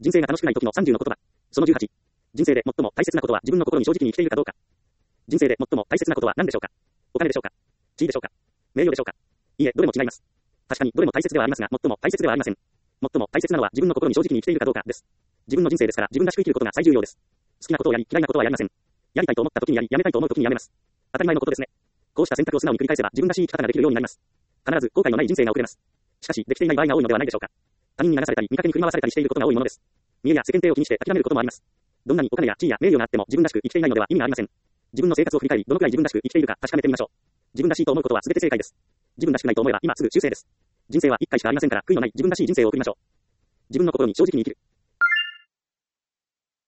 人生が楽しくない時の30の言葉。その18。人生で最も大切なことは自分の心に正直に生きているかどうか。人生で最も大切なことは何でしょうか。お金でしょうか。地位でしょうか。名誉でしょうか。いいえ、どれも違います。確かにどれも大切ではありますが、最も大切ではありません。最も大切なのは自分の心に正直に生きているかどうかです。自分の人生ですから自分らしく生きることが最重要です。好きなことをやり、嫌いなことはやりません。やりたいと思った時にやり、やめたいと思う時にやめます。当たり前のことですね。こうした選択を素直に繰り返せば自分らしい生き方ができるようになります。必ず後悔のない人生が送れます。しかし、できていない場合が多いのではないでしょうか。他人に流されたり、見かけに振り回されたりしていることが多いものです。見栄や世間体を気にして諦めることもあります。どんなにお金や地位や名誉があっても自分らしく生きていないのでは意味がありません。自分の生活を振り返り、どのくらい自分らしく生きているか確かめてみましょう。自分らしいと思うことは全て正解です。自分らしくないと思えば今すぐ修正です。人生は一回しかありませんから悔いのない自分らしい人生を送りましょう。自分の心に正直に生きる。